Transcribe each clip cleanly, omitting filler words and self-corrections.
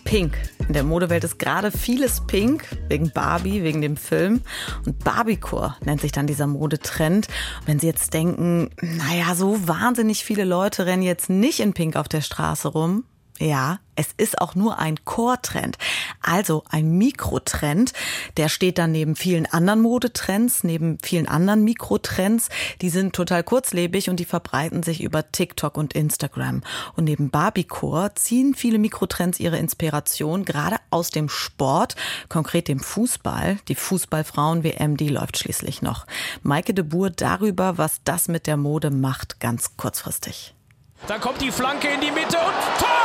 Pink. In der Modewelt ist gerade vieles pink, wegen Barbie, wegen dem Film. Und Barbiecore nennt sich dann dieser Modetrend. Und wenn Sie jetzt denken, naja, so wahnsinnig viele Leute rennen jetzt nicht in Pink auf der Straße rum. Ja, es ist auch nur ein Core-Trend, also ein Mikrotrend. Der steht dann neben vielen anderen Modetrends, neben vielen anderen Mikrotrends. Die sind total kurzlebig und die verbreiten sich über TikTok und Instagram. Und neben Barbiecore ziehen viele Mikrotrends ihre Inspiration gerade aus dem Sport, konkret dem Fußball. Die Fußballfrauen-WM, die läuft schließlich noch. Maike de Boer darüber, was das mit der Mode macht, ganz kurzfristig. Dann kommt die Flanke in die Mitte und Tor!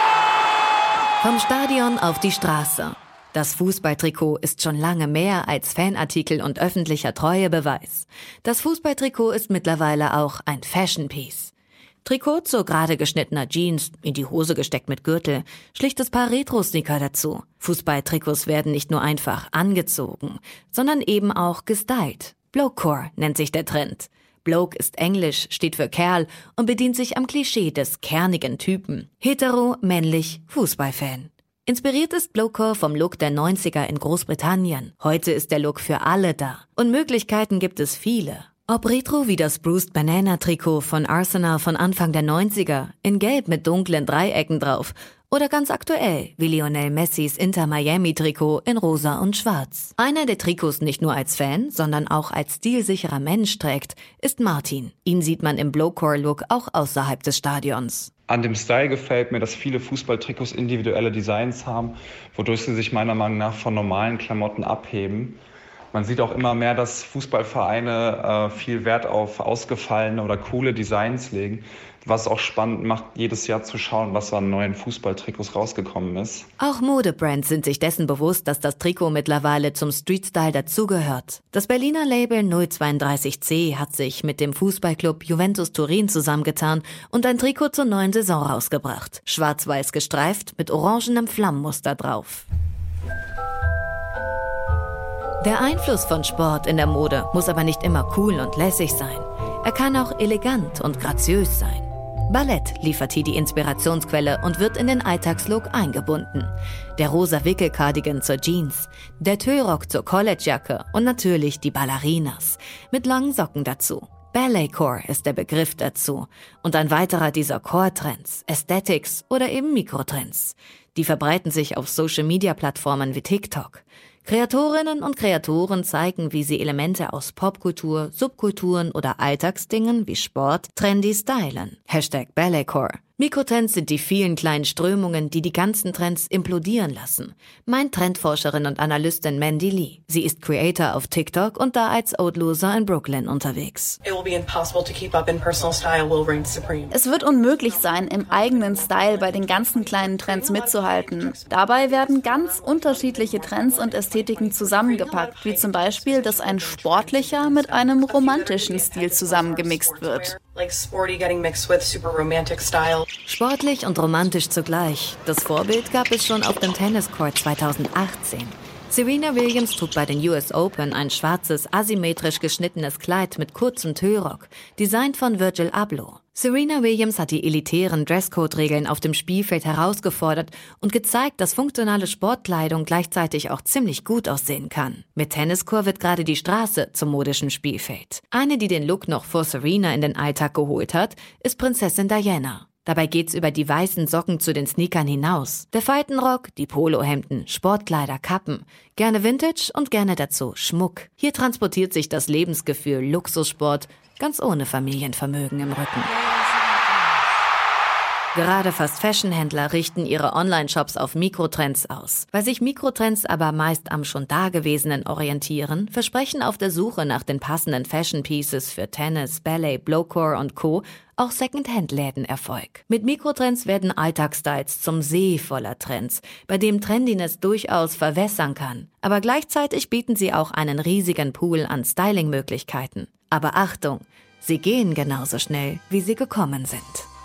Vom Stadion auf die Straße. Das Fußballtrikot ist schon lange mehr als Fanartikel und öffentlicher Treuebeweis. Das Fußballtrikot ist mittlerweile auch ein Fashion-Piece. Trikot zu gerade geschnittener Jeans, in die Hose gesteckt mit Gürtel, schlichtes Paar Retro-Sneaker dazu. Fußballtrikots werden nicht nur einfach angezogen, sondern eben auch gestylt. Blokecore nennt sich der Trend. Bloke ist Englisch, steht für Kerl und bedient sich am Klischee des kernigen Typen. Hetero, männlich, Fußballfan. Inspiriert ist Blokecore vom Look der 90er in Großbritannien. Heute ist der Look für alle da. Und Möglichkeiten gibt es viele. Ob Retro wie das Bruised Banana Trikot von Arsenal von Anfang der 90er, in Gelb mit dunklen Dreiecken drauf. Oder ganz aktuell, wie Lionel Messis Inter Miami Trikot in rosa und schwarz. Einer, der Trikots nicht nur als Fan, sondern auch als stilsicherer Mensch trägt, ist Martin. Ihn sieht man im Blokecore-Look auch außerhalb des Stadions. An dem Style gefällt mir, dass viele Fußballtrikots individuelle Designs haben, wodurch sie sich meiner Meinung nach von normalen Klamotten abheben. Man sieht auch immer mehr, dass Fußballvereine viel Wert auf ausgefallene oder coole Designs legen, was auch spannend macht, jedes Jahr zu schauen, was an neuen Fußballtrikots rausgekommen ist. Auch Modebrands sind sich dessen bewusst, dass das Trikot mittlerweile zum Streetstyle dazugehört. Das Berliner Label 032C hat sich mit dem Fußballclub Juventus Turin zusammengetan und ein Trikot zur neuen Saison rausgebracht. Schwarz-weiß gestreift mit orangenem Flammenmuster drauf. Der Einfluss von Sport in der Mode muss aber nicht immer cool und lässig sein. Er kann auch elegant und graziös sein. Ballett liefert hier die Inspirationsquelle und wird in den Alltagslook eingebunden. Der rosa Wickelcardigan zur Jeans, der Tüllrock zur Collegejacke und natürlich die Ballerinas mit langen Socken dazu. Balletcore ist der Begriff dazu und ein weiterer dieser Core-Trends, Aesthetics oder eben Mikrotrends. Die verbreiten sich auf Social-Media-Plattformen wie TikTok. Kreatorinnen und Kreatoren zeigen, wie sie Elemente aus Popkultur, Subkulturen oder Alltagsdingen wie Sport trendy stylen. #Balletcore. Mikrotrends sind die vielen kleinen Strömungen, die die ganzen Trends implodieren lassen, meint Trendforscherin und Analystin Mandy Lee. Sie ist Creator auf TikTok und da als Outloser in Brooklyn unterwegs. Es wird unmöglich sein, im eigenen Style bei den ganzen kleinen Trends mitzuhalten. Dabei werden ganz unterschiedliche Trends und Ästhetiken zusammengepackt, wie zum Beispiel, dass ein sportlicher mit einem romantischen Stil zusammengemixt wird. Sportlich und romantisch zugleich. Das Vorbild gab es schon auf dem Tenniscourt 2018. Serena Williams trug bei den US Open ein schwarzes, asymmetrisch geschnittenes Kleid mit kurzem Tüllrock, designt von Virgil Abloh. Serena Williams hat die elitären Dresscode-Regeln auf dem Spielfeld herausgefordert und gezeigt, dass funktionale Sportkleidung gleichzeitig auch ziemlich gut aussehen kann. Mit Tenniscourt wird gerade die Straße zum modischen Spielfeld. Eine, die den Look noch vor Serena in den Alltag geholt hat, ist Prinzessin Diana. Dabei geht's über die weißen Socken zu den Sneakern hinaus. Der Faltenrock, die Polohemden, Sportkleider, Kappen. Gerne Vintage und gerne dazu Schmuck. Hier transportiert sich das Lebensgefühl Luxussport ganz ohne Familienvermögen im Rücken. Gerade Fast-Fashion-Händler richten ihre Online-Shops auf Mikrotrends aus. Weil sich Mikrotrends aber meist am schon Dagewesenen orientieren, versprechen auf der Suche nach den passenden Fashion-Pieces für Tennis, Ballet, Blokecore und Co. auch Second-Hand-Läden Erfolg. Mit Mikrotrends werden Alltagsstyles zum See voller Trends, bei dem Trendiness durchaus verwässern kann. Aber gleichzeitig bieten sie auch einen riesigen Pool an Styling-Möglichkeiten. Aber Achtung, sie gehen genauso schnell, wie sie gekommen sind.